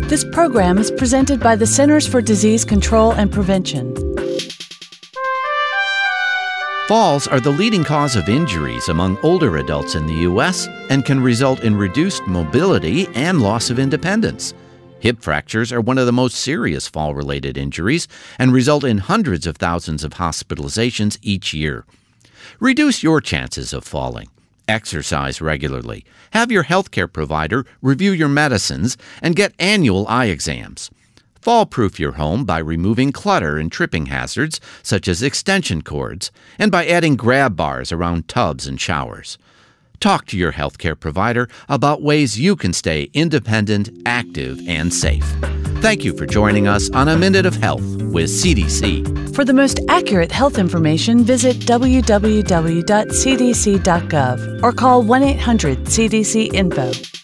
This program is presented by the Centers for Disease Control and Prevention. Falls are the leading cause of injuries among older adults in the U.S. and can result in reduced mobility and loss of independence. Hip fractures are one of the most serious fall-related injuries and result in hundreds of thousands of hospitalizations each year. Reduce your chances of falling. Exercise regularly. Have your healthcare provider review your medicines and get annual eye exams. Fall-proof your home by removing clutter and tripping hazards, such as extension cords, and by adding grab bars around tubs and showers. Talk to your healthcare provider about ways you can stay independent, active, and safe. Thank you for joining us on A Minute of Health with CDC. For the most accurate health information, visit www.cdc.gov or call 1-800-CDC-INFO.